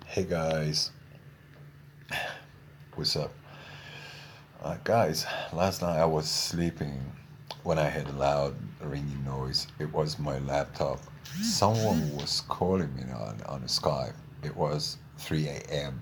Hey guys, what's up? Guys, last night I was sleeping when I heard a loud ringing noise. It was my laptop. Someone was calling me on Skype. It was 3 a.m.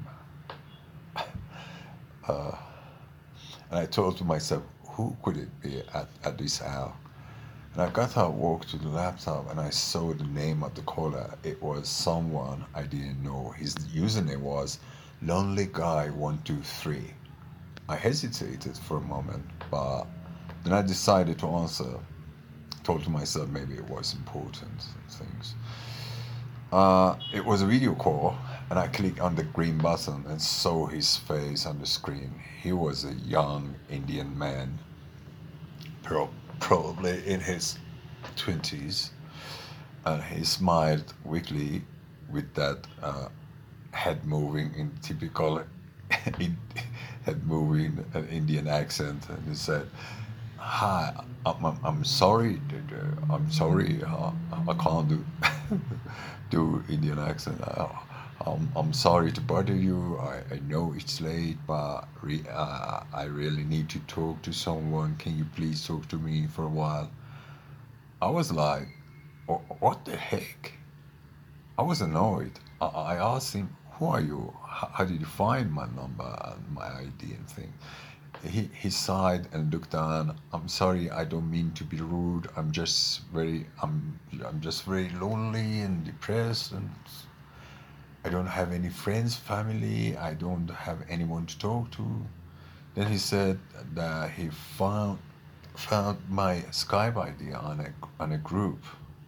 And I thought to myself, who could it be at this hour? And I got up, walked to the laptop, and I saw the name of the caller. It was someone I didn't know. His username was Lonely Guy 123. I hesitated for a moment, but then I decided to answer. Told to myself maybe it was important things. It was a video call, and I clicked on the green button and saw his face on the screen. He was a young Indian man, probably in his 20s, and he smiled weakly with that head moving in typical in, head moving Indian accent, and he said, "Hi, I'm sorry. I'm sorry. I can't do do Indian accent. I'm sorry to bother you. I know it's late, but I really need to talk to someone. Can you please talk to me for a while?" I was like, What the heck?" I was annoyed. I asked him, "Who are you? How did you find my number and my ID and thing?" He sighed and looked down. "I'm sorry, I don't mean to be rude. I'm just very lonely and depressed, and I don't have any friends, family. I don't have anyone to talk to." Then he said that he found my Skype ID on a group,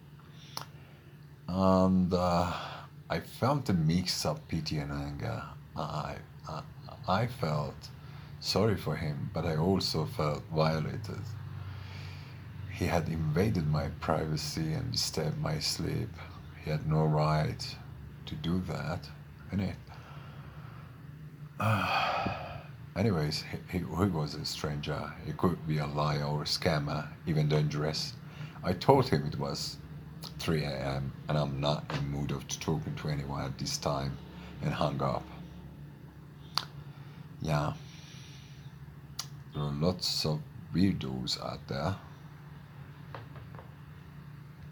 and I felt a mix of pity and anger. I, I felt sorry for him, but I also felt violated. He had invaded my privacy and disturbed my sleep. He had no right to do that, innit? Anyways, he was a stranger. He could be a liar or a scammer, even dangerous. I told him it was 3 a.m. and I'm not in the mood of talking to anyone at this time, and hung up. Yeah, there are lots of weirdos out there.